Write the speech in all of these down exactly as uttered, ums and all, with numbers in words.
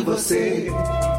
você.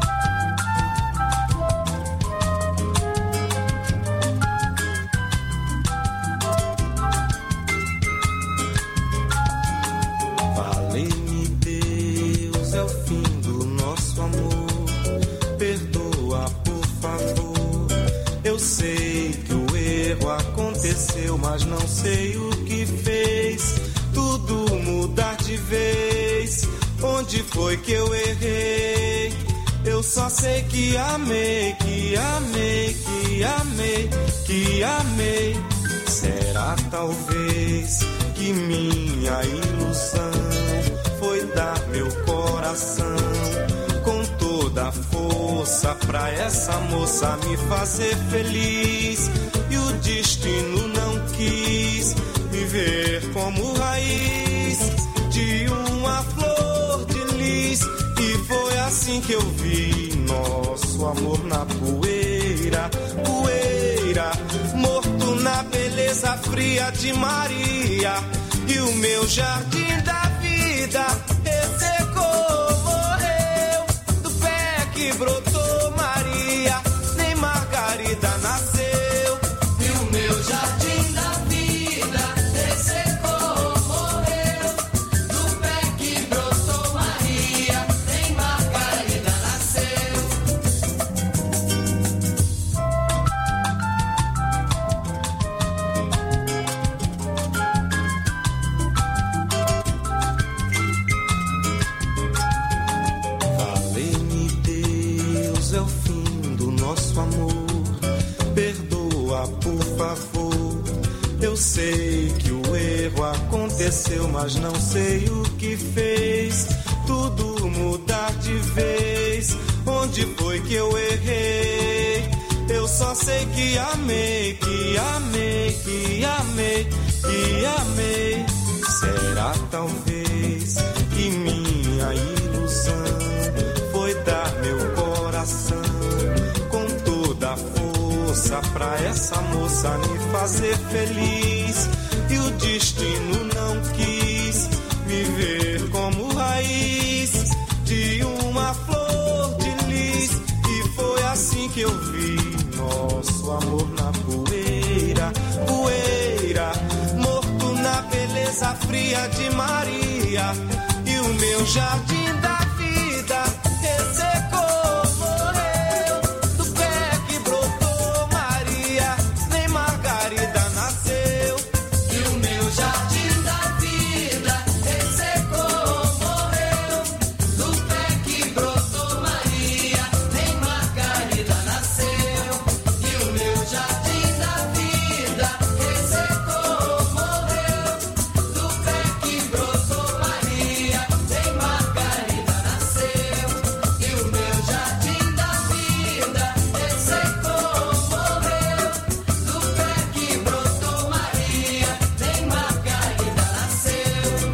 Vale-me Deus, é o fim do nosso amor. Perdoa, por favor. Eu sei que o erro aconteceu, mas não sei o que fez tudo mudar de vez. Onde foi que eu errei? Eu só sei que amei, que amei, que amei, que amei. Será talvez que minha ilusão foi dar meu coração com toda a força pra essa moça me fazer feliz. E o destino não quis me ver como raiz de uma flor de lis. E foi assim que eu vi nosso amor na poeira, poeira, morto na beleza fria de Maria. E o meu jardim da vida ressecou, morreu do pé que brotou Maria, nem Margarida nasceu. E o meu jardim da vida ressecou, morreu do pé que brotou Maria, nem Margarida nasceu. Vale-me Deus, é o fim do nosso amor. Perdoa, por favor. Eu sei que o erro aconteceu, mas não sei o que fez tudo mudar de vez. Onde foi que eu errei? Eu só sei que amei, que amei, que amei, que amei. Será talvez que minha ilusão foi dar meu coração com toda a força pra essa moça me fazer feliz. E o destino não quis me ver como raiz de uma flor de lis. E foi assim que eu vi nosso amor na poeira, poeira, morto na beleza fria de Maria. E o meu jardim da vida ressecou, morreu do pé que brotou Maria, nem Margarida nasceu. E o meu jardim da vida ressecou, morreu do pé que brotou Maria, nem Margarida nasceu. E o meu jardim da vida ressecou, morreu do pé que brotou Maria, nem Margarida nasceu. E o meu jardim da vida ressecou, morreu do pé que brotou Maria, nem Margarida nasceu.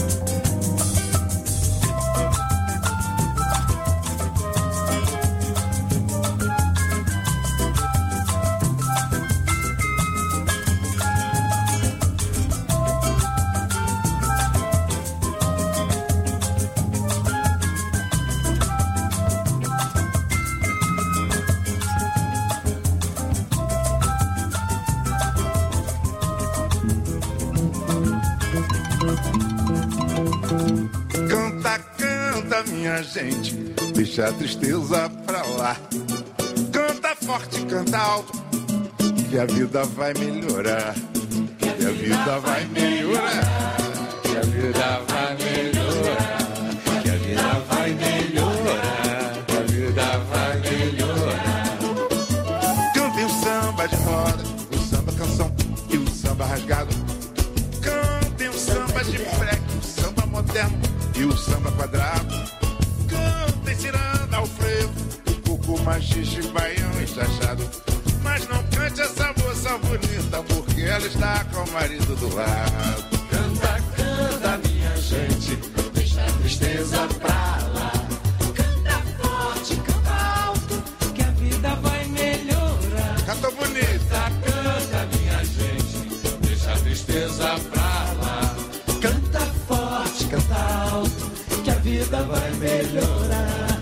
Canta, canta, minha gente, deixa a tristeza pra lá. Canta forte, canta alto, que a vida vai melhorar. Que a vida vai melhorar. Que a vida vai melhorar. Que a vida vai melhorar. Que a vida vai melhorar. Cantem o samba de roda, o samba canção e o samba rasgado. Cantem o samba de freque, o samba moderno e o samba quadrado. Cantem ciranda ao frevo, o coco, machixe, baião e chachado. Mas não cante essa moça bonita, porque ela está com o marido do lado. Canta, canta, minha gente, deixa a tristeza pra lá. Canta forte, canta alto, que a vida vai melhorar. Canta bonita. Canta, canta, minha gente, deixa a tristeza pra lá. Canta forte, canta alto, que a vida vai melhorar.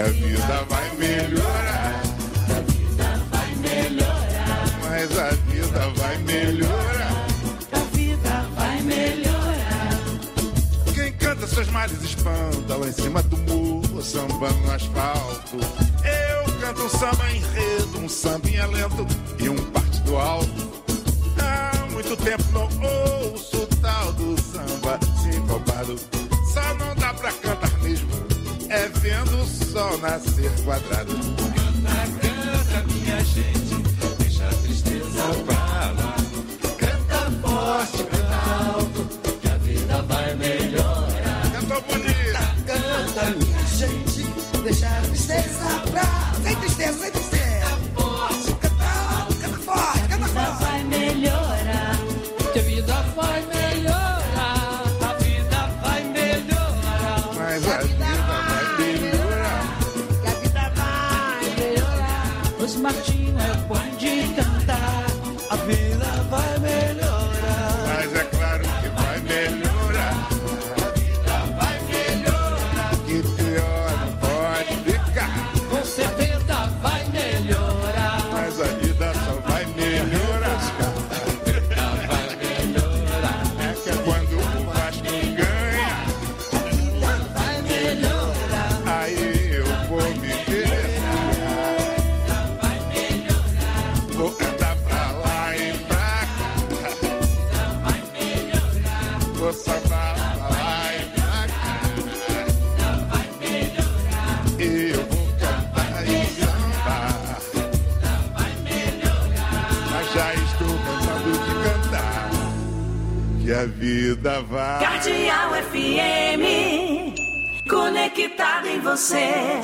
a vida vai melhorar. A vida vai melhorar. Mas a vida vai melhorar. A vida vai melhorar. Quem canta seus males espanta lá em cima do muro, samba no asfalto. Eu canto um samba enredo, um sambinha lento e um partido alto. Há muito tempo não ouço o tal do samba sincopado. Só não dá pra cantar mesmo, é vendo o sol nascer quadrado. Canta, canta, minha gente, deixa a tristeza pra lá. Canta forte, canta alto, que a vida vai melhorar. Cantou bonito. Canta, minha gente, deixa a tristeza pra lá. Sem tristeza, sem tristeza. Canta forte, canta alto, canta forte, canta forte. A vida vai melhorar. Que a vida vai melhorar. A vida vai melhorar. Mas a vida vai melhorar. Que a vida vai melhorar. Os Martinho é bom de cantar. A vida vai melhorar. Mas é claro que vai melhorar. A vida vai melhorar. Que pior não pode ficar. Com certeza vai melhorar. Mas a vida só vai melhorar. Vai melhorar. É que é quando o Vasco ganha, A vida vai melhorar. aí eu vou me interessar. Vai melhorar. Vou andar pra lá e pra cá. Vai melhorar. Vou sambar pra lá e pra cá. Vai melhorar. E eu vou cantar e sambar. Vai melhorar. Mas já estou cansado de cantar. Que a vida vai. Cardeal F M, conectado em você.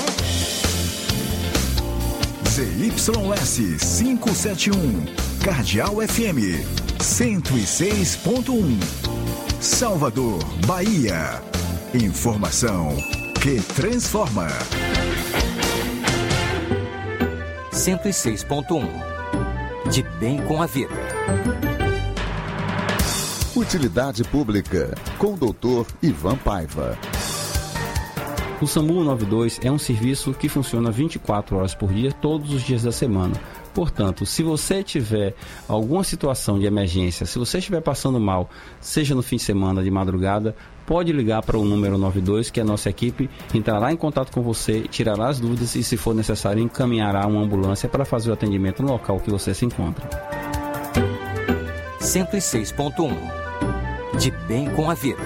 Z Y S quinhentos e setenta e um, Cardeal F M, cento e seis ponto um. Salvador, Bahia. Informação que transforma. cento e seis ponto um. De bem com a vida. Utilidade Pública, com o doutor Ivan Paiva. O SAMU cento e noventa e dois é um serviço que funciona vinte e quatro horas por dia, todos os dias da semana. Portanto, se você tiver alguma situação de emergência, se você estiver passando mal, seja no fim de semana, de madrugada, pode ligar para o número noventa e dois, que a nossa equipe entrará em contato com você, tirará as dúvidas e, se for necessário, encaminhará uma ambulância para fazer o atendimento no local que você se encontra. cento e seis ponto um. De bem com a vida.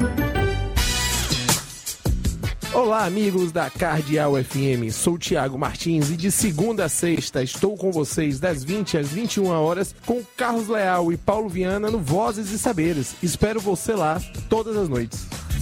Olá, amigos da Cardeal F M, sou o Thiago Martins e de segunda a sexta estou com vocês das vinte às vinte e uma horas com Carlos Leal e Paulo Viana no Vozes e Saberes. Espero você lá todas as noites.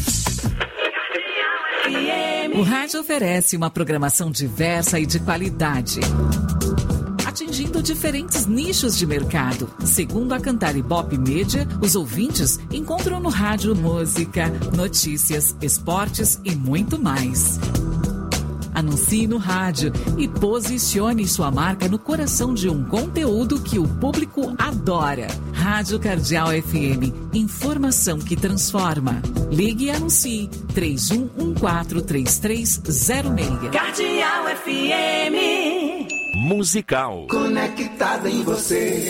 O rádio oferece uma programação diversa e de qualidade, atingindo diferentes nichos de mercado. Segundo a Cantar Ibope Media, os ouvintes encontram no rádio música, notícias, esportes e muito mais. Anuncie no rádio e posicione sua marca no coração de um conteúdo que o público adora. Rádio Cardeal F M, informação que transforma. Ligue e anuncie três um um quatro três três zero seis. Cardeal F M. Musical. Conectado em você.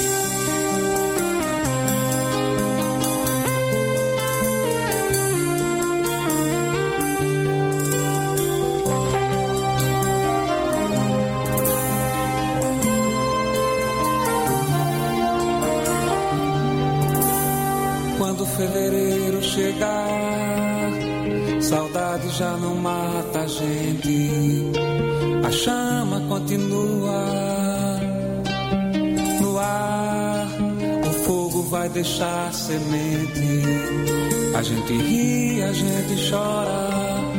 Quando fevereiro chegar, saudade já não mata a gente. A chama continua no ar, o fogo vai deixar semente. A gente ri, a gente chora.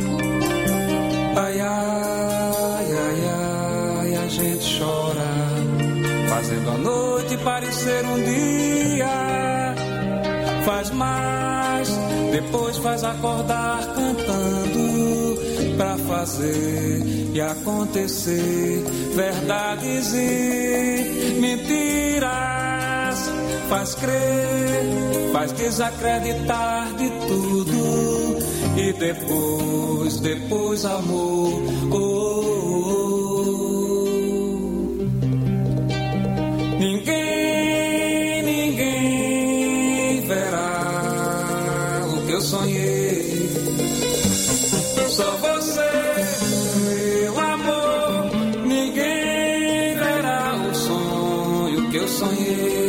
Ai, ai, ai, ai, a gente chora, fazendo a noite parecer um dia. Faz mais, depois faz acordar cantando, pra fazer e acontecer verdades e mentiras. Faz crer, faz desacreditar de tudo e depois, depois amor. Oh, oh, oh. Ninguém, ninguém verá o que eu sonhei. Só você, meu amor. Ninguém verá o sonho que eu sonhei.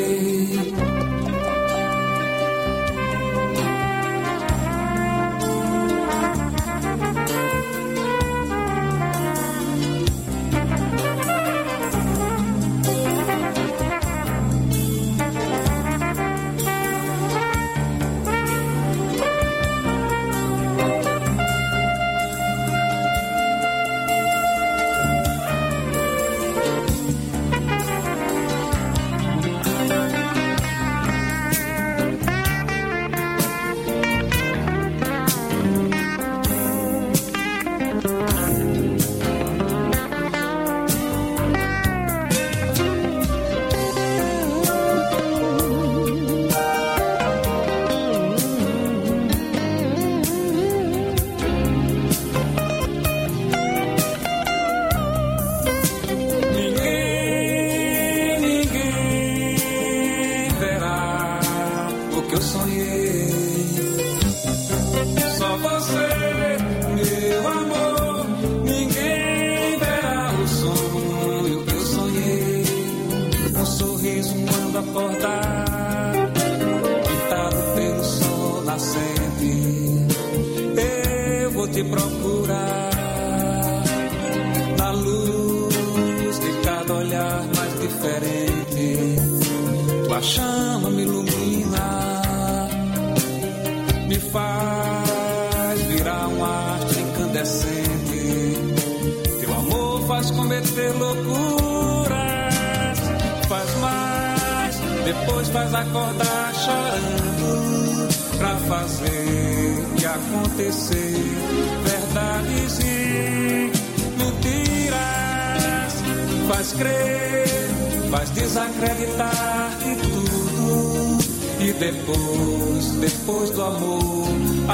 Depois, depois do amor,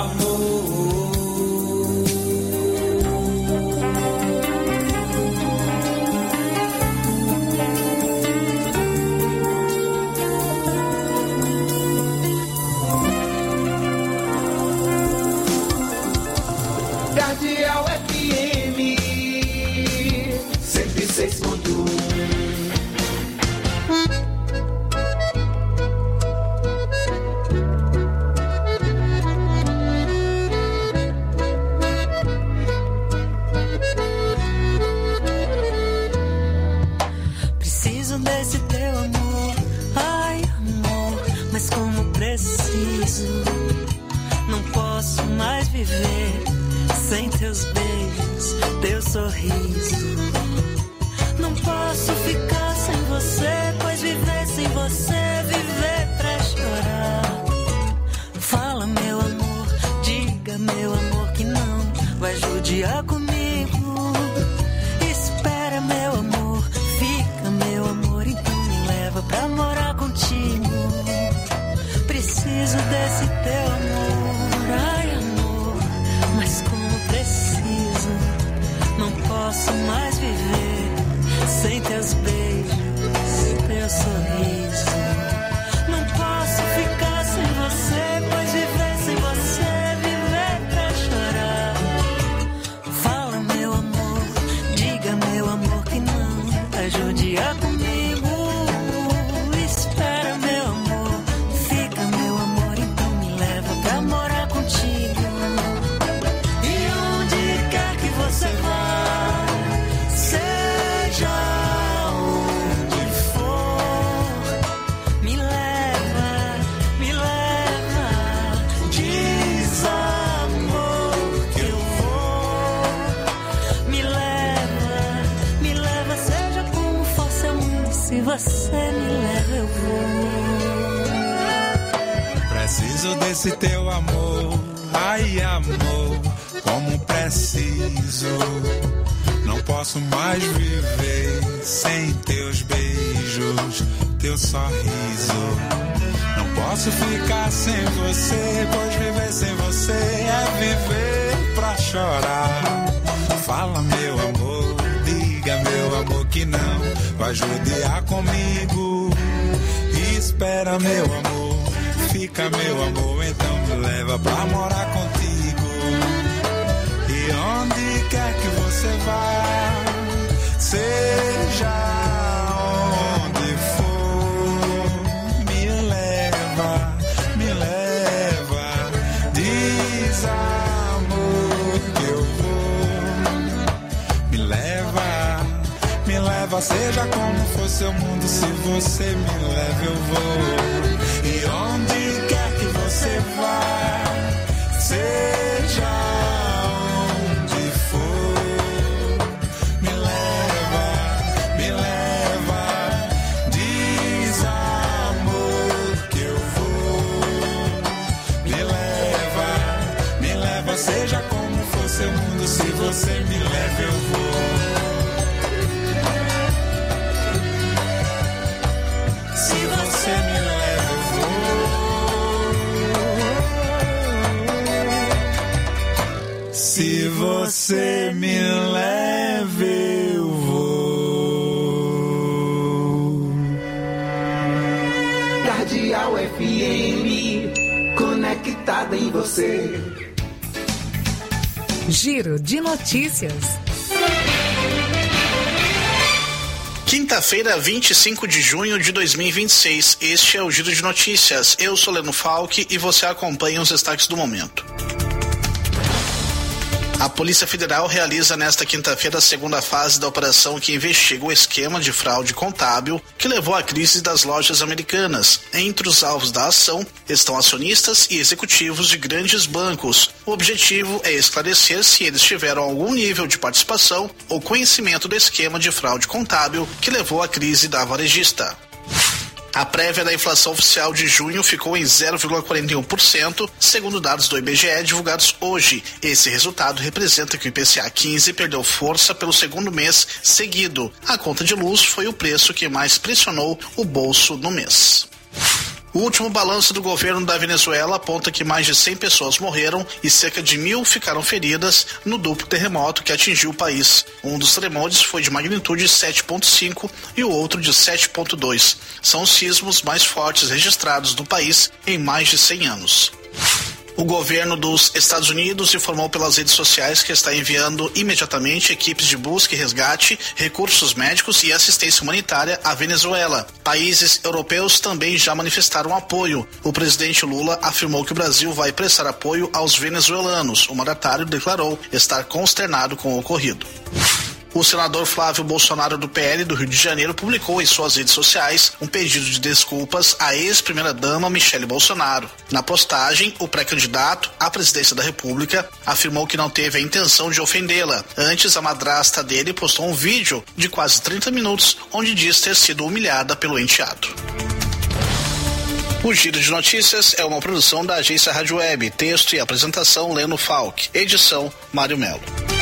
amor. Cardeal F M cento e seis ponto um. Sem teus beijos, teu sorriso. Não posso ficar sem você, pois viver sem você, viver pra chorar. Fala, meu amor, diga, meu amor, que não vai judiar comigo. Espera, meu amor, fica, meu amor, então me leva pra morar contigo. Preciso desse teu amor, ai amor, mas como preciso. Não posso mais viver sem teus beijos, teu sorriso. Não posso ficar sem você, pois viver sem você, viver pra chorar. Fala, meu amor, diga, meu amor, que não vai judiar comigo. Espera, meu amor, fica, meu amor, então me leva pra morar contigo. E onde quer que você vá, seja onde for, me leva, me leva. Diz, amor, que eu vou. Me leva, me leva, seja como for seu mundo. Se você me leva, eu vou. Preciso desse teu amor, ai amor, como preciso. Não posso mais viver sem teus beijos, teu sorriso. Não posso ficar sem você, pois viver sem você é viver pra chorar. Fala, meu amor, diga, meu amor, que não vai judiar comigo. Espera, meu amor, fica, meu amor, então me leva pra morar contigo. E onde quer que você vá, seja onde for, me leva, me leva, diz amor que eu vou. Me leva, me leva, seja como for seu mundo, se você me leva eu vou. E onde quer que você vá, seja onde for, me leva, me leva, diz amor que eu vou. Me leva, me leva, seja como for seu mundo, se você me leva eu vou. Se você me leva, eu vou. Se você me leva, eu vou. Cardeal F M, conectada em você. Giro de notícias. Quinta-feira, vinte e cinco de junho de dois mil e vinte e seis. Este é o Giro de Notícias. Eu sou Leno Falck e você acompanha os destaques do momento. A Polícia Federal realiza nesta quinta-feira a segunda fase da operação que investiga o esquema de fraude contábil que levou à crise das lojas americanas. Entre os alvos da ação estão acionistas e executivos de grandes bancos. O objetivo é esclarecer se eles tiveram algum nível de participação ou conhecimento do esquema de fraude contábil que levou à crise da varejista. A prévia da inflação oficial de junho ficou em zero vírgula quarenta e um por cento, segundo dados do I B G E divulgados hoje. Esse resultado representa que o I P C A quinze perdeu força pelo segundo mês seguido. A conta de luz foi o preço que mais pressionou o bolso no mês. O último balanço do governo da Venezuela aponta que mais de cem pessoas morreram e cerca de mil ficaram feridas no duplo terremoto que atingiu o país. Um dos tremores foi de magnitude sete ponto cinco e o outro de sete ponto dois. São os sismos mais fortes registrados no país em mais de cem anos. O governo dos Estados Unidos informou pelas redes sociais que está enviando imediatamente equipes de busca e resgate, recursos médicos e assistência humanitária à Venezuela. Países europeus também já manifestaram apoio. O presidente Lula afirmou que o Brasil vai prestar apoio aos venezuelanos. O mandatário declarou estar consternado com o ocorrido. O senador Flávio Bolsonaro do P L do Rio de Janeiro publicou em suas redes sociais um pedido de desculpas à ex-primeira-dama Michele Bolsonaro. Na postagem, o pré-candidato à presidência da República afirmou que não teve a intenção de ofendê-la. Antes, a madrasta dele postou um vídeo de quase trinta minutos onde diz ter sido humilhada pelo enteado. O Giro de Notícias é uma produção da agência Rádio Web. Texto e apresentação Leno Falck. Edição Mário Melo.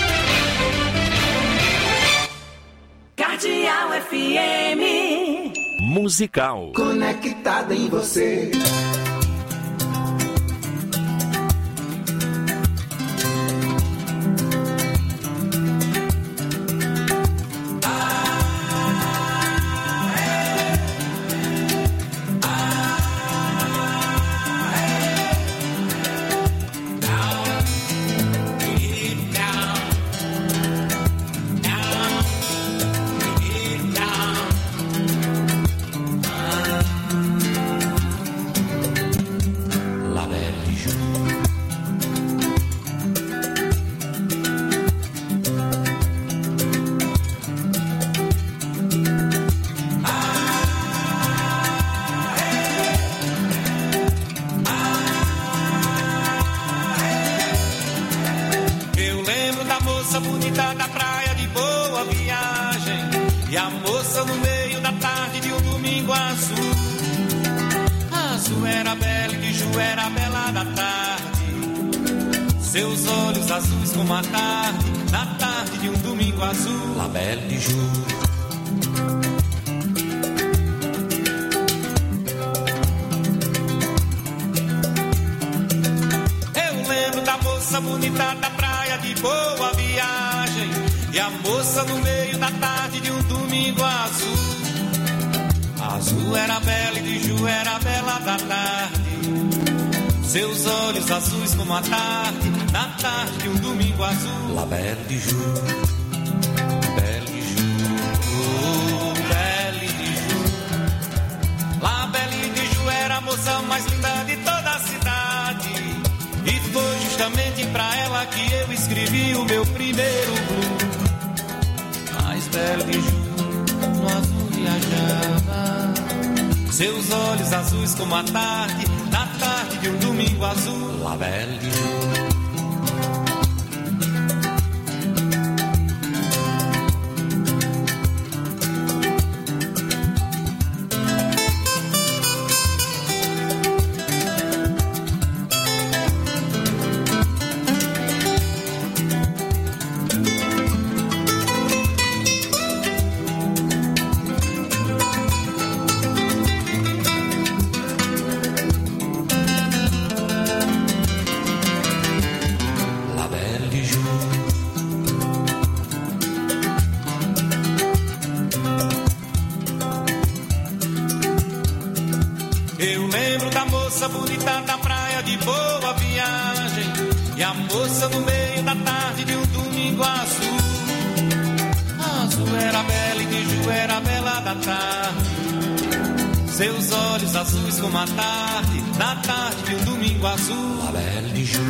Cardeal F M Musical. Conectada em você. Seus olhos azuis como a tarde, na tarde de um domingo azul. La Belle du Jour. moça bonita da praia de Boa Viagem, e a moça no meio da tarde de um domingo azul. Azul era bela e de Ju era bela da tarde. Seus olhos azuis como a tarde, na tarde de um domingo azul. La Belle de Ju, Belle de Ju, oh, Belle de Ju. La Belle de Ju era a moça mais linda de toda a cidade, e foi justamente pra ela que eu escrevi o meu primeiro blues. Mas Belle de Ju no azul viajava, seus olhos azuis como a tarde, na tarde de um domingo azul. La Belle de Ju. Bonita da praia de Boa Viagem, e a moça no meio da tarde de um domingo azul. Azul era bela e de Ju era bela da tarde, seus olhos azuis como a tarde, na tarde de um domingo azul. La Belle de Ju.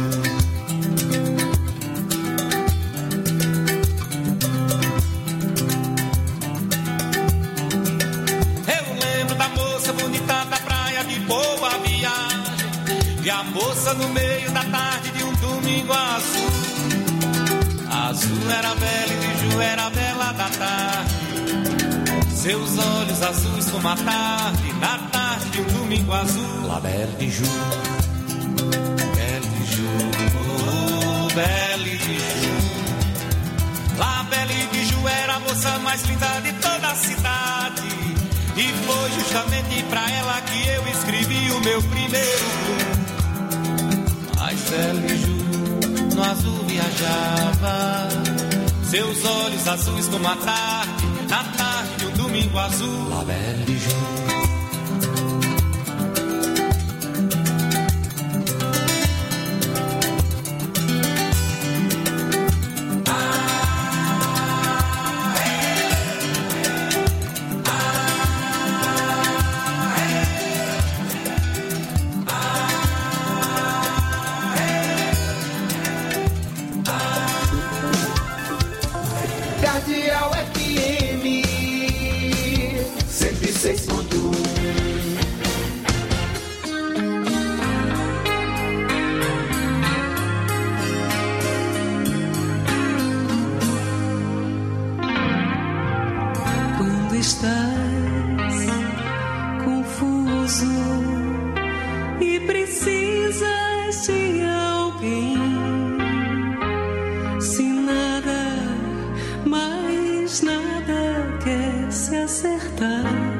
E a moça no meio da tarde de um domingo azul. Azul era bela e de Ju era bela da tarde, seus olhos azuis como a tarde, na tarde de um domingo azul. La Belle de Ju, Belle de Ju, oh, Belle de Ju. La Belle de Ju era a moça mais linda de toda a cidade, e foi justamente pra ela que eu escrevi o meu primeiro blues. Mas Belle de Ju no azul viajava, seus olhos azuis como a tarde, na tarde de um domingo azul. La Belle de Ju. Cardeal F M cento e seis ponto um. Quando estás confuso e precisas de alguém, se nada, mas nada quer se acertar,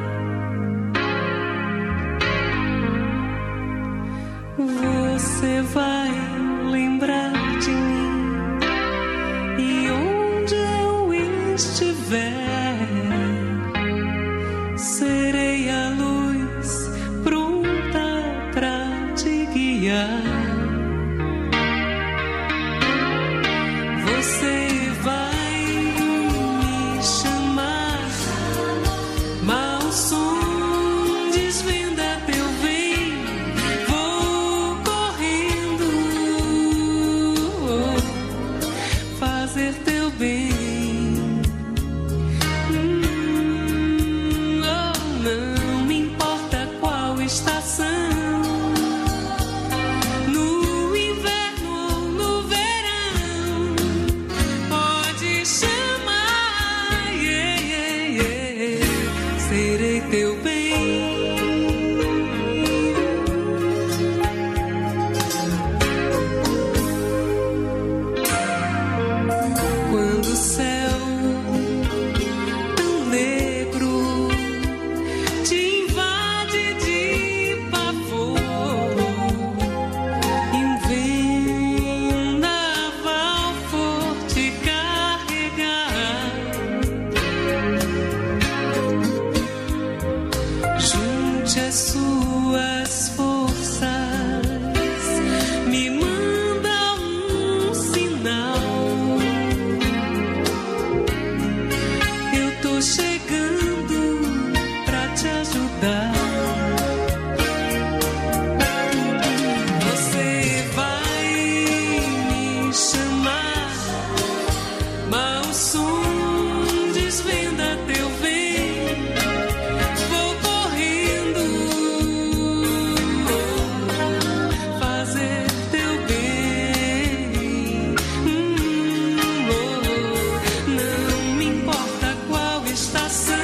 você vai lembrar de mim, e onde eu estiver, serei a luz pronta pra te guiar. Você vai me chamar, mau som desvenda teu bem, vou correndo fazer teu bem. desvenda teu bem, vou correndo fazer teu bem. Hum, oh, não me importa qual estação,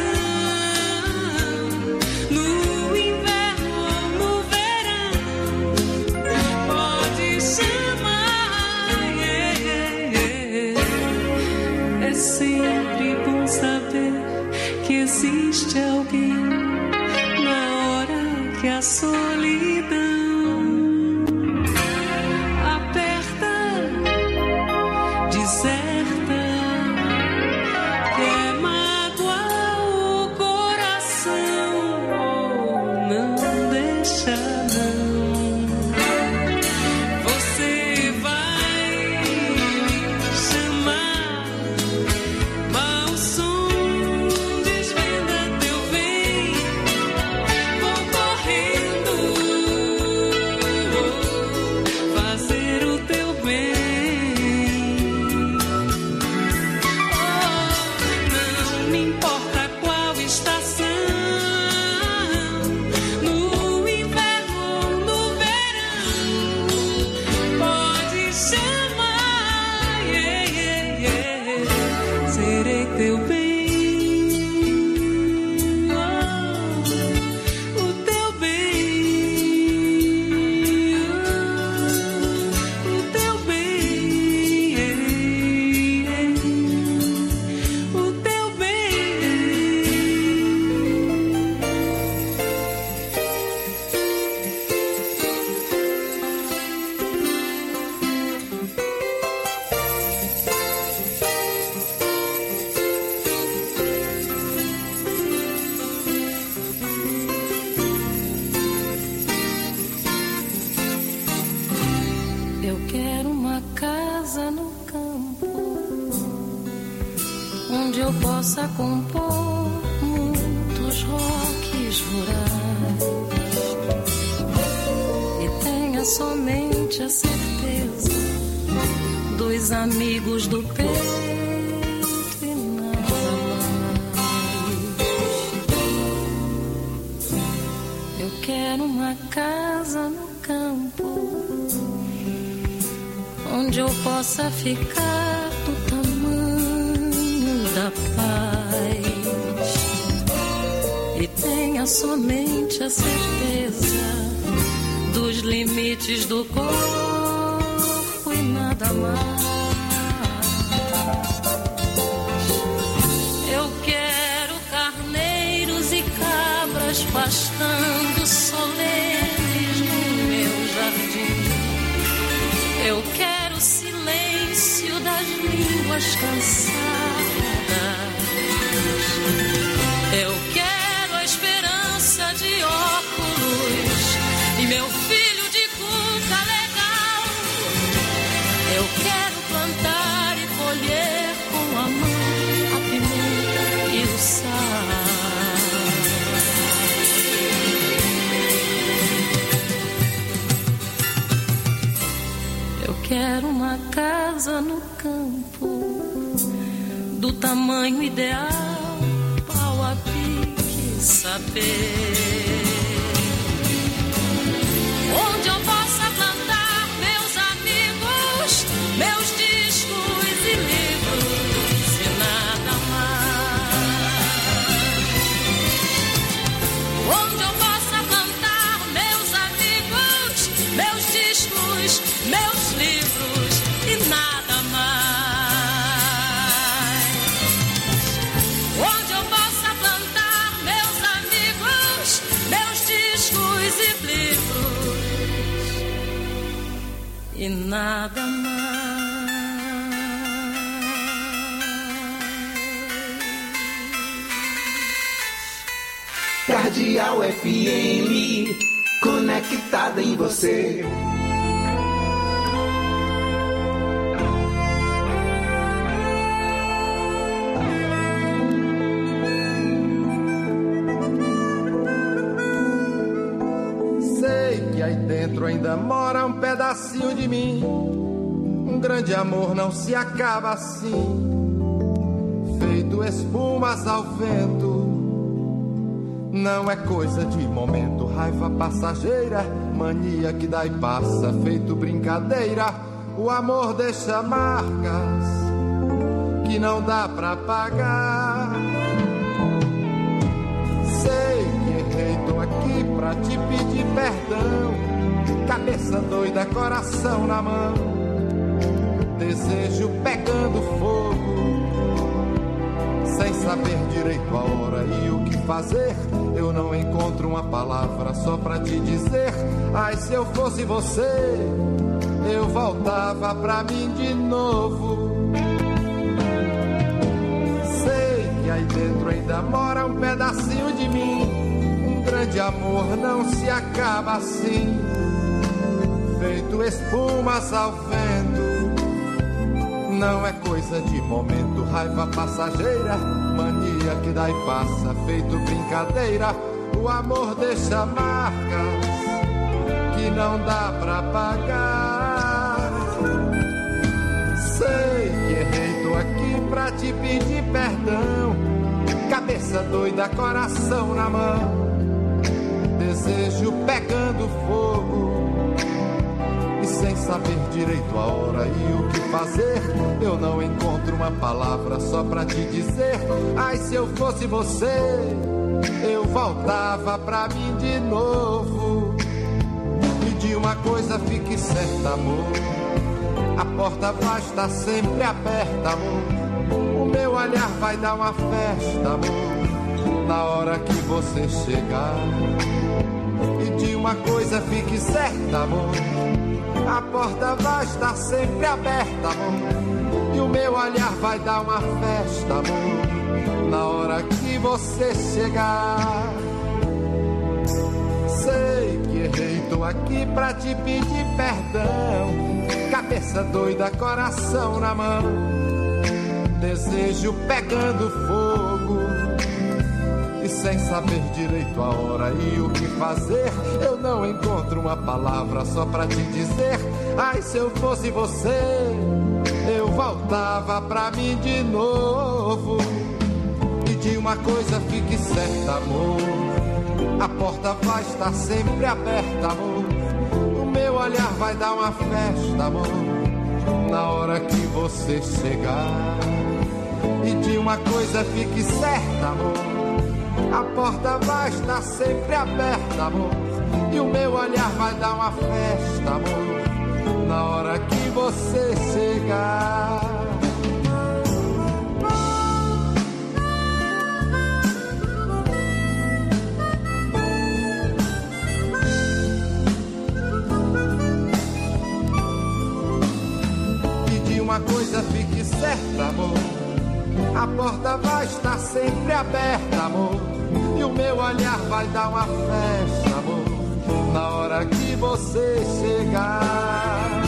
no inverno ou no verão, pode chamar. Yeah, yeah, yeah. É sempre bom saber que existe alguém na hora que a solidão aperta, deserta, quer magoar o coração. Oh, não deixa não, você vai me chamar, mau som desvenda teu bem, vou correndo fazer o teu bem. Oh, não me importa qual estação, no inverno ou no verão, pode chamar. Yeah, yeah, yeah. Serei teu bem. Oh, o teu bem. Oh, o teu bem. Yeah, yeah. O teu bem. Eu quero uma casa no campo, onde eu possa compor muitos rocks rurais e tenha somente a certeza dos amigos do peito e nada mais. Eu quero uma casa no campo, onde eu possa ficar do tamanho da paz e tenha somente a certeza dos limites do corpo e nada mais. Eu quero carneiros e cabras pastando solenes no meu jardim. Eu quero o silêncio das línguas cansadas. Eu quero a esperança de óculos e meu filho de cuca legal. Eu quero plantar e colher com a mão a pimenta e o sal. Eu quero uma casa no campo, do tamanho ideal, pau a pique, saber. Onde eu possa plantar meus amigos, meus discos e livros e nada mais. Onde eu possa plantar meus amigos, meus discos, meus livros e nada mais. Onde eu possa plantar meus amigos, meus discos e livros e nada mais. Cardeal F M, conectada em você. Sei que aí dentro ainda mora um pedacinho de mim. Um grande amor não se acaba assim, feito feito espumas ao vento. Não é coisa de momento, raiva passageira, mania que dá e passa, feito brincadeira. O amor deixa marcas que não dá pra pagar. Sei que errei, tô aqui pra te pedir perdão. Cabeça doida, coração na mão, desejo pegando fogo, sem saber direito a hora e o que fazer. Eu não encontro uma palavra só pra te dizer. Ai, se eu fosse você, eu voltava pra mim de novo. Sei que aí dentro ainda mora um pedacinho de mim. Um grande amor não se acaba assim, feito espumas ao vento. Não é coisa de momento, raiva passageira, mania que dá e passa, feito brincadeira. O amor deixa marcas que não dá pra pagar. Sei que errei, tô aqui pra te pedir perdão. Cabeça doida, coração na mão, desejo pegando fogo, e sem saber direito a hora e o que fazer. Eu não encontro uma palavra só pra te dizer. Ai, se eu fosse você, eu voltava pra mim de novo. E de uma coisa fique certa, amor, a porta vai estar sempre aberta, amor. O meu olhar vai dar uma festa, amor, na hora que você chegar. E de uma coisa fique certa, amor, a porta vai estar sempre aberta, amor, e o meu olhar vai dar uma festa, amor, na hora que você chegar. Sei que errei, tô aqui pra te pedir perdão. Cabeça doida, coração na mão, desejo pegando fogo, e sem saber direito a hora e o que fazer. Eu não encontro uma palavra só pra te dizer. Ai, se eu fosse você, eu voltava pra mim de novo. E de uma coisa fique certa, amor, a porta vai estar sempre aberta, amor. O meu olhar vai dar uma festa, amor, na hora que você chegar. E de uma coisa fique certa, amor, a porta vai estar sempre aberta, amor, e o meu olhar vai dar uma festa, amor, na hora que você chegar. E de uma coisa fique certa, amor, a porta vai estar sempre aberta, amor, e o meu olhar vai dar uma festa, amor, na hora que você chegar.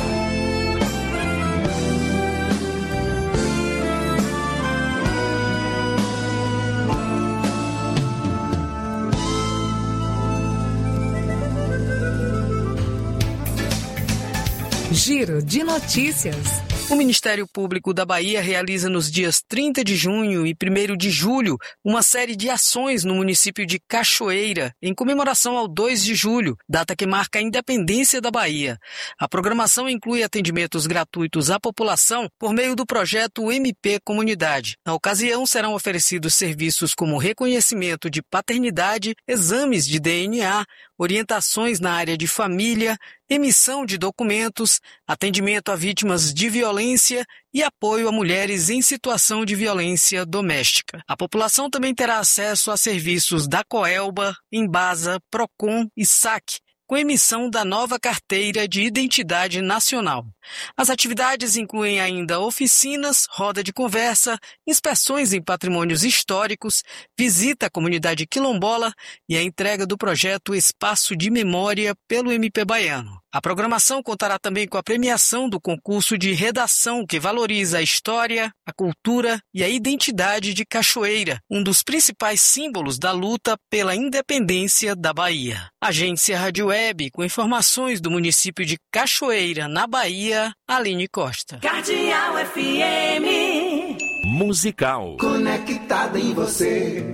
Giro de notícias. O Ministério Público da Bahia realiza nos dias trinta de junho e primeiro de julho uma série de ações no município de Cachoeira, em comemoração ao dois de julho, data que marca a independência da Bahia. A programação inclui atendimentos gratuitos à população por meio do projeto M P Comunidade. Na ocasião, serão oferecidos serviços como reconhecimento de paternidade, exames de D N A, orientações na área de família, emissão de documentos, atendimento a vítimas de violência e apoio a mulheres em situação de violência doméstica. A população também terá acesso a serviços da Coelba, Embasa, Procon e S A C, com emissão da nova Carteira de Identidade Nacional. As atividades incluem ainda oficinas, roda de conversa, inspeções em patrimônios históricos, visita à comunidade quilombola e a entrega do projeto Espaço de Memória pelo M P Baiano. A programação contará também com a premiação do concurso de redação que valoriza a história, a cultura e a identidade de Cachoeira, um dos principais símbolos da luta pela independência da Bahia. Agência Rádio Web, com informações do município de Cachoeira, na Bahia, Aline Costa. Cardeal F M. musical. Conectada em você.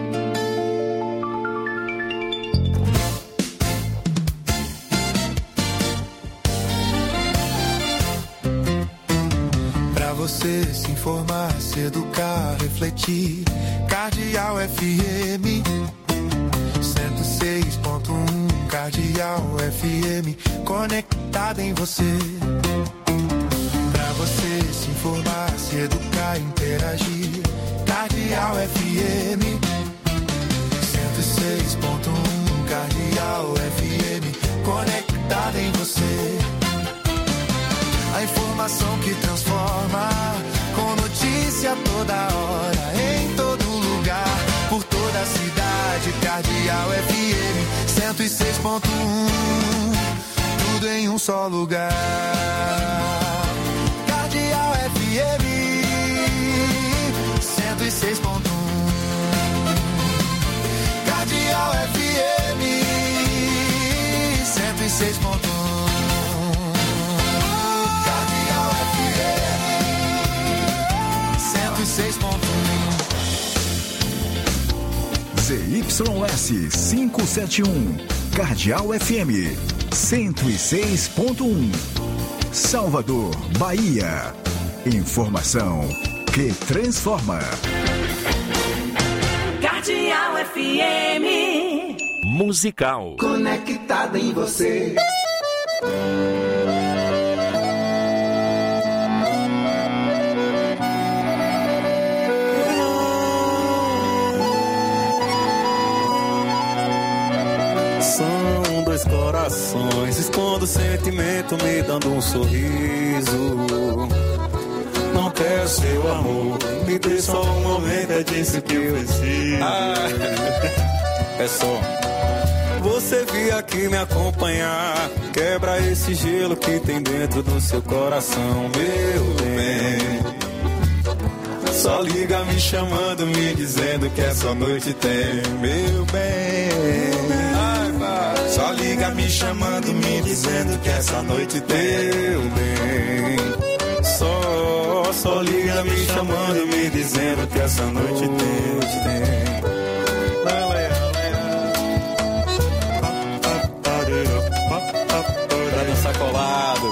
Pra você se informar, se educar, refletir. Cardeal F M cento e seis ponto um. Cardeal F M, conectada em você. Pra você se informar, se educar, interagir. Cardeal F M cento e seis ponto um. Cardeal F M, conectada em você. A informação que transforma, com notícia toda hora, em todo lugar, por toda a cidade. Cardeal F M cento e seis ponto um, tudo em um só lugar. Cardeal F M cento e seis ponto um. Cardeal F M cento e seis ponto um. Cardeal F M cento e seis ponto um. Z Y S quinhentos e setenta e um, Cardeal F M cento e seis ponto um, Salvador, Bahia. Informação que transforma. Cardeal F M musical. Conectada em você. São dois corações, escondo o sentimento, me dando um sorriso. Não quero seu amor, me dê só um momento, é disso que eu preciso. Ah, é só você vir aqui me acompanhar. Quebra esse gelo que tem dentro do seu coração, meu bem. Só liga me chamando, me dizendo que essa noite tem, meu bem. Ai, vai. Só liga me chamando, me dizendo que essa noite tem, meu bem. Só, só liga me chamando, me dizendo que essa noite tem, tem. Pra dançar colado.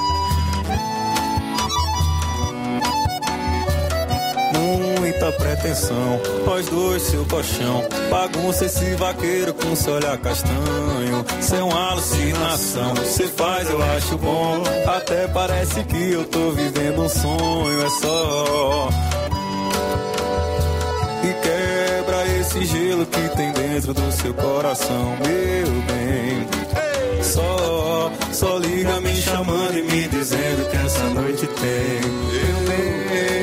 Muita pretensão, nós dois seu colchão. Bagunça esse vaqueiro com seu olhar castanho. Cê é uma alucinação, cê faz eu acho bom. Até parece que eu tô vivendo um sonho. É só e quebra esse gelo que tem dentro do seu coração, meu bem. Só, só liga me chamando e me dizendo que essa noite tem, meu bem.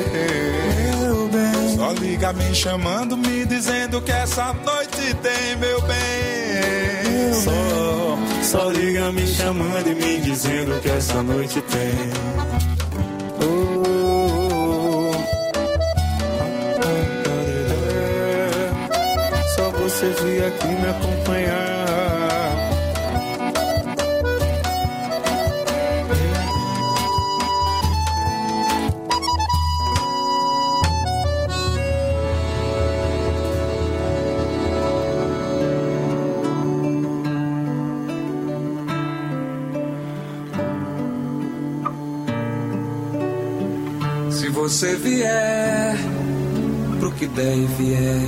Só liga me chamando, me dizendo que essa noite tem, meu bem. Só, só liga me chamando e me dizendo que essa noite tem. Oh, oh, oh. Só você vir aqui me acompanhar. Se você vier pro que der e vier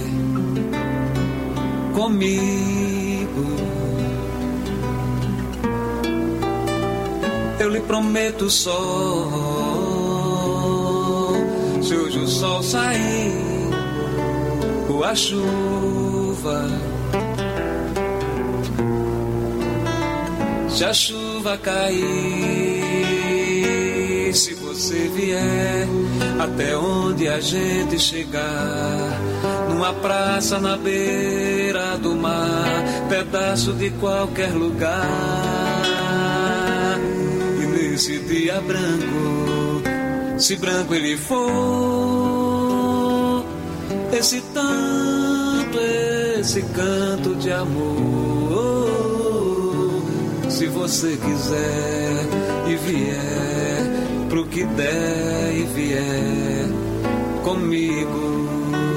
comigo, eu lhe prometo só. Se hoje o sol sair ou a chuva, se a chuva cair, se você vier até onde a gente chegar, numa praça na beira do mar, pedaço de qualquer lugar. E nesse dia branco, se branco ele for, esse tanto, esse canto de amor, se você quiser e vier pro que der e vier comigo.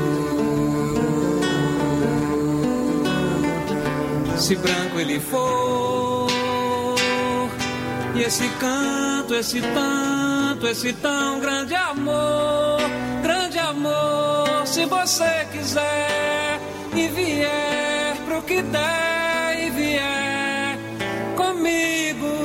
Se branco ele for, e esse canto, esse tanto, esse tão grande amor, grande amor, se você quiser e vier pro que der e vier comigo.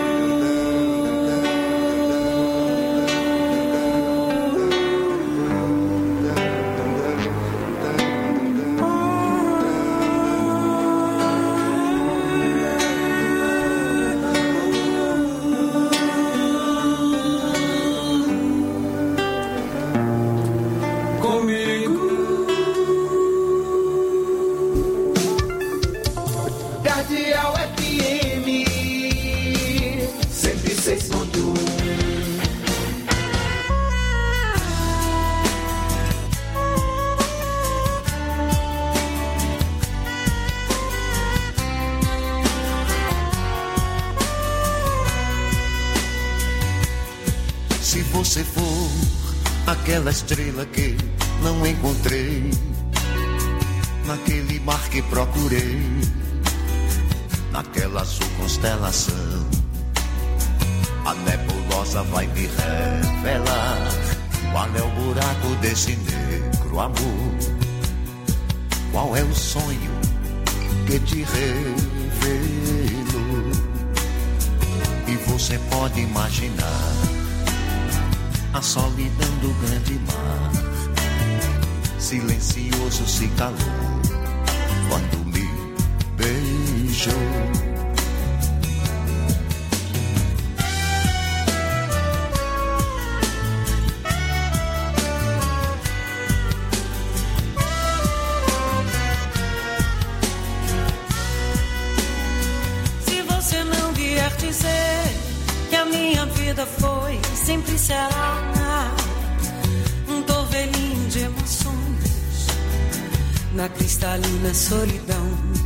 Se for aquela estrela que não encontrei, naquele mar que procurei, naquela azul constelação, a nebulosa vai me revelar qual é o buraco desse negro amor, qual é o sonho que te revelou. E você pode imaginar a solidão do grande mar, silencioso se calou quando me beijou. Se você não vier dizer que a minha vida foi, sempre será um torvelinho de emoções na cristalina solidão.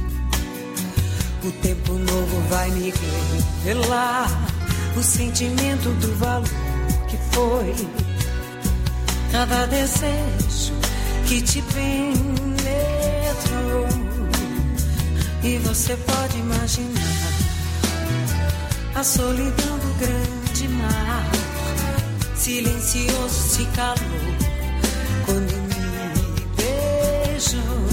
O tempo novo vai me revelar o sentimento do valor que foi cada desejo que te penetrou. E você pode imaginar a solidão do grande mar, silencioso se calou quando me beijou.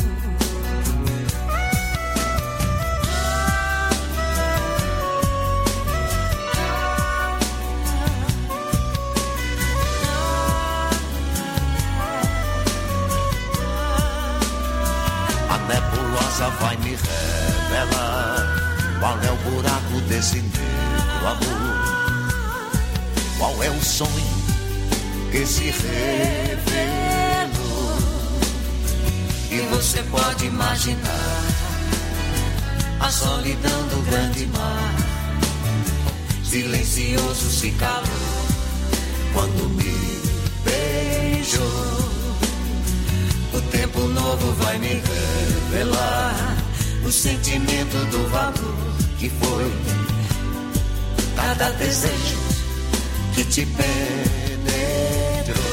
A nebulosa vai me revelar qual é o buraco desse negro amor, qual é o sonho que se revelou. E você pode imaginar a solidão do grande mar, silencioso se calou quando me beijou. O tempo novo vai me revelar o sentimento do valor que foi cada desejo que te penetrou.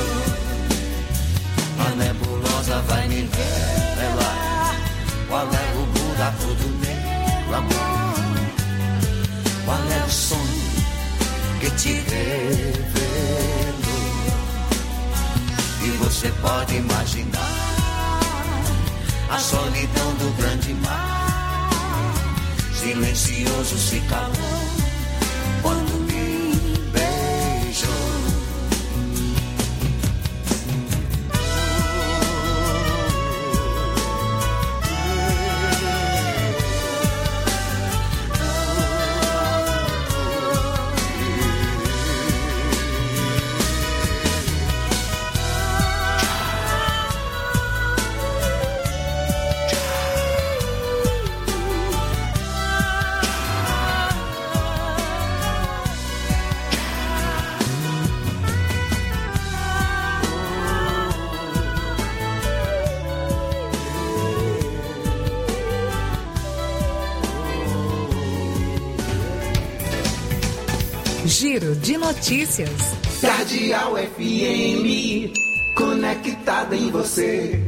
A nebulosa vai me revelar qual é o buraco do negro amor, qual é o sonho que te revelou. E você pode imaginar a solidão do grande mar, silencioso se calou quando me beijou. Giro de notícias. Cardeal F M. Conexão. conectada em você.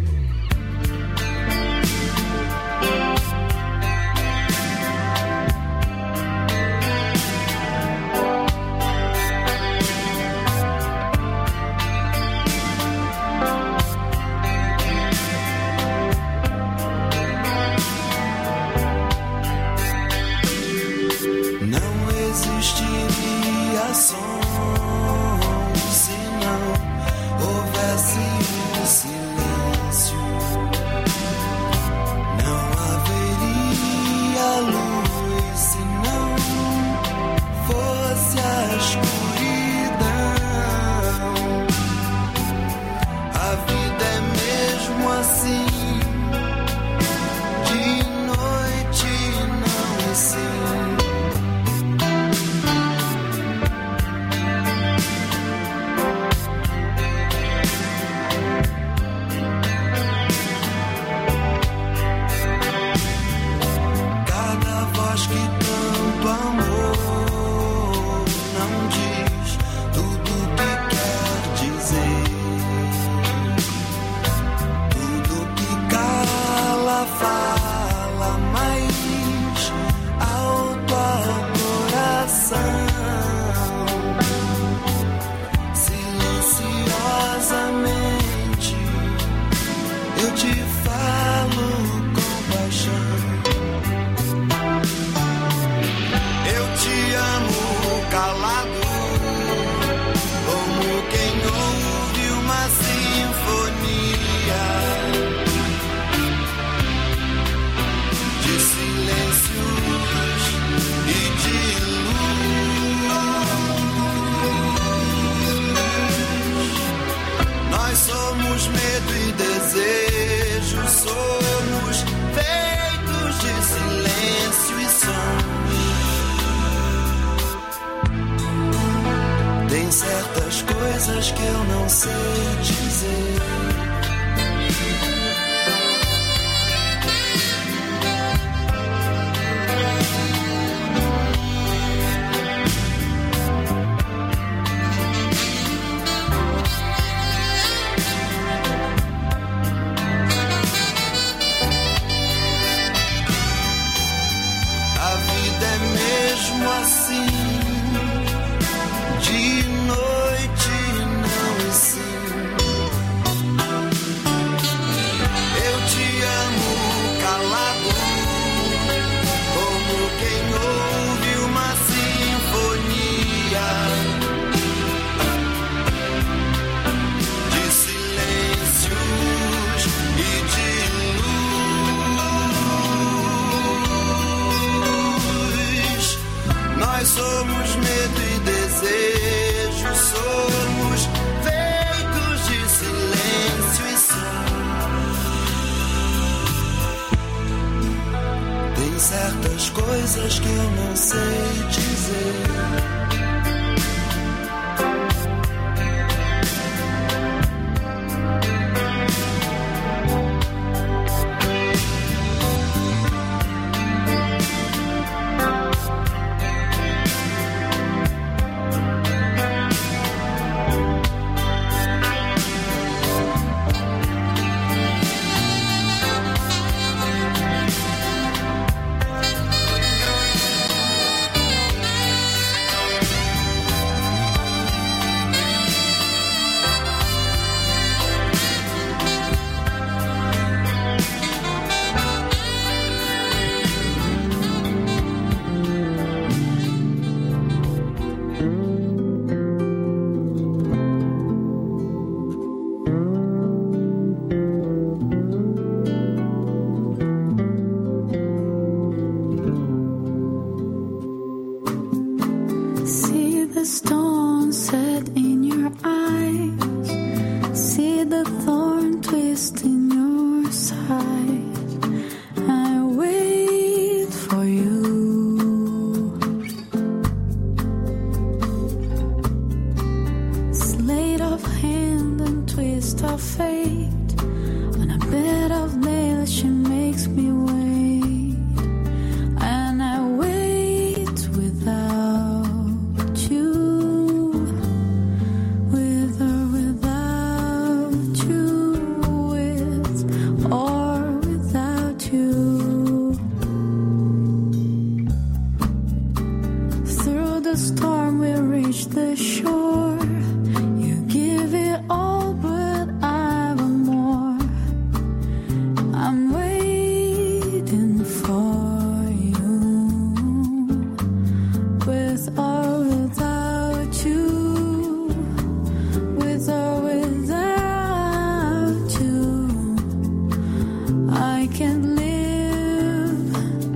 can live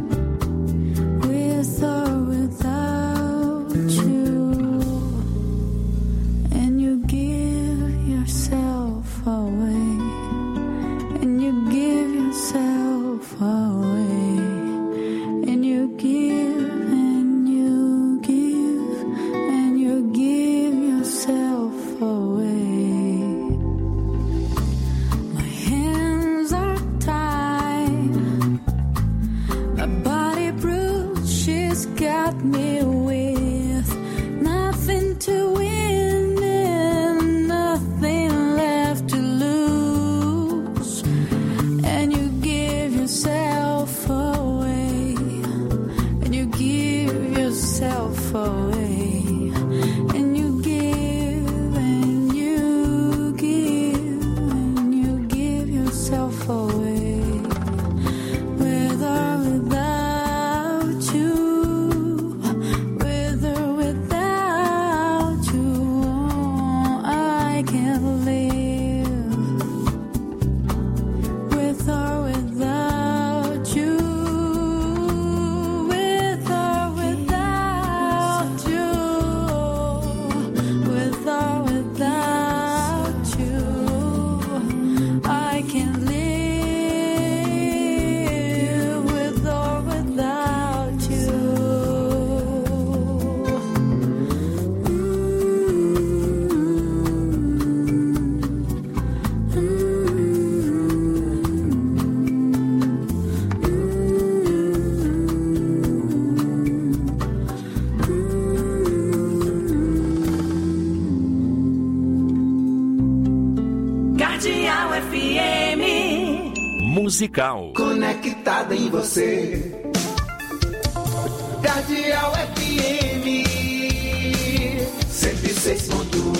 with or without you, and you give yourself away, and you give yourself away, and you give and you give and you give yourself away. Got me with nothing to win and nothing left to lose, and you give yourself away, and you give yourself away, and you give and you give and you give yourself away, with or without you. Musical. Conectada em você. Cardeal F M cento e seis ponto um.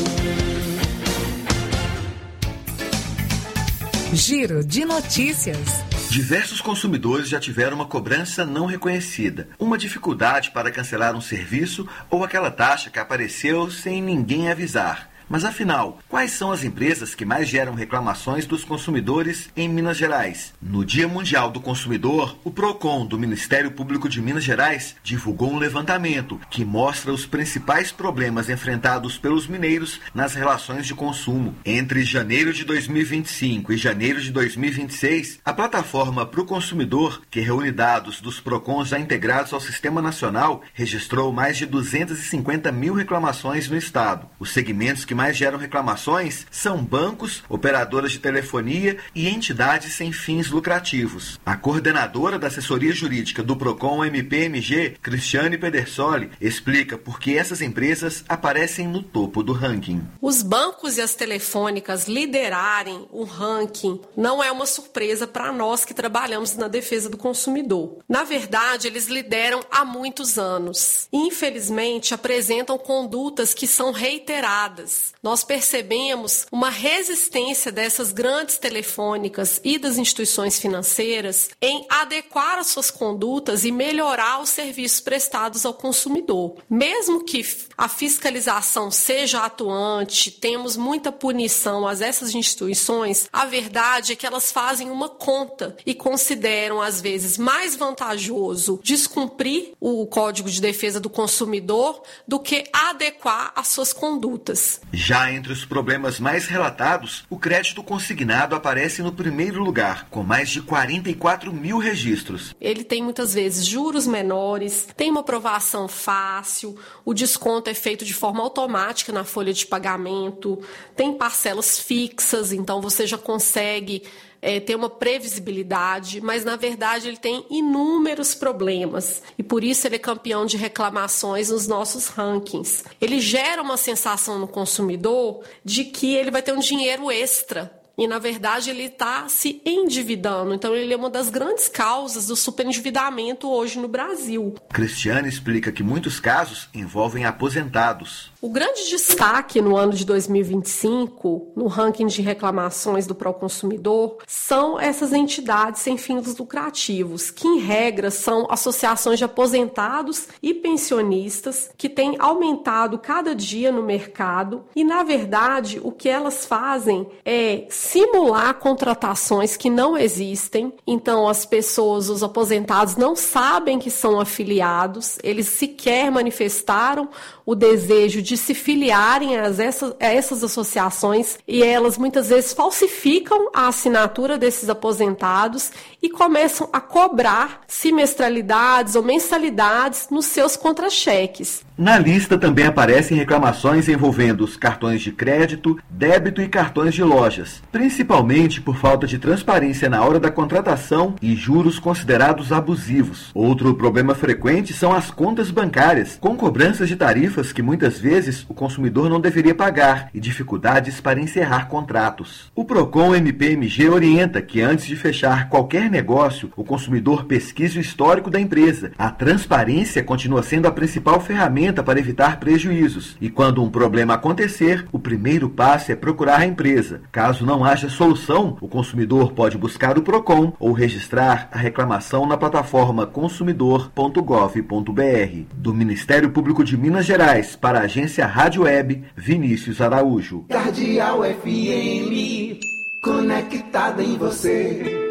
Giro de notícias. Diversos consumidores já tiveram uma cobrança não reconhecida, uma dificuldade para cancelar um serviço ou aquela taxa que apareceu sem ninguém avisar. Mas afinal, quais são as empresas que mais geram reclamações dos consumidores em Minas Gerais? No Dia Mundial do Consumidor, o PROCON do Ministério Público de Minas Gerais divulgou um levantamento que mostra os principais problemas enfrentados pelos mineiros nas relações de consumo. Entre janeiro de dois mil e vinte e cinco e janeiro de dois mil e vinte e seis, a plataforma Pro Consumidor, que reúne dados dos PROCONs já integrados ao Sistema Nacional, registrou mais de duzentas e cinquenta mil reclamações no estado. Os segmentos que mais geram reclamações são bancos, operadoras de telefonia e entidades sem fins lucrativos. A coordenadora da assessoria jurídica do PROCON M P M G, Cristiane Pedersoli, explica por que essas empresas aparecem no topo do ranking. Os bancos e as telefônicas liderarem o ranking não é uma surpresa para nós que trabalhamos na defesa do consumidor. Na verdade, eles lideram há muitos anos. Infelizmente, apresentam condutas que são reiteradas. Nós percebemos uma resistência dessas grandes telefônicas e das instituições financeiras em adequar as suas condutas e melhorar os serviços prestados ao consumidor. Mesmo que a fiscalização seja atuante, temos muita punição a essas instituições, a verdade é que elas fazem uma conta e consideram, às vezes, mais vantajoso descumprir o Código de Defesa do Consumidor do que adequar as suas condutas. Já entre os problemas mais relatados, o crédito consignado aparece no primeiro lugar, com mais de quarenta e quatro mil registros. Ele tem muitas vezes juros menores, tem uma aprovação fácil, o desconto é feito de forma automática na folha de pagamento, tem parcelas fixas, então você já consegue É, ter uma previsibilidade, mas na verdade ele tem inúmeros problemas e por isso ele é campeão de reclamações nos nossos rankings. Ele gera uma sensação no consumidor de que ele vai ter um dinheiro extra e na verdade ele está se endividando, então ele é uma das grandes causas do superendividamento hoje no Brasil. Cristiane explica que muitos casos envolvem aposentados. O grande destaque no ano de dois mil e vinte e cinco, no ranking de reclamações do Proconsumidor, são essas entidades sem fins lucrativos, que em regra são associações de aposentados e pensionistas que têm aumentado cada dia no mercado e, na verdade, o que elas fazem é simular contratações que não existem. Então, as pessoas, os aposentados, não sabem que são afiliados, eles sequer manifestaram o desejo de se filiarem a essas, a essas associações e elas muitas vezes falsificam a assinatura desses aposentados e começam a cobrar semestralidades ou mensalidades nos seus contra-cheques. Na lista também aparecem reclamações envolvendo os cartões de crédito, débito e cartões de lojas, principalmente por falta de transparência na hora da contratação e juros considerados abusivos. Outro problema frequente são as contas bancárias, com cobranças de tarifas que muitas vezes o consumidor não deveria pagar e dificuldades para encerrar contratos. O Procon M P M G orienta que antes de fechar qualquer negócio, o consumidor pesquise o histórico da empresa. A transparência continua sendo a principal ferramenta para evitar prejuízos. E quando um problema acontecer, o primeiro passo é procurar a empresa. Caso não haja solução, o consumidor pode buscar o Procon ou registrar a reclamação na plataforma consumidor ponto gov ponto br. Do Ministério Público de Minas Gerais, para a agência Rádio Web, Vinícius Araújo. Cardeal F M, conectada em você.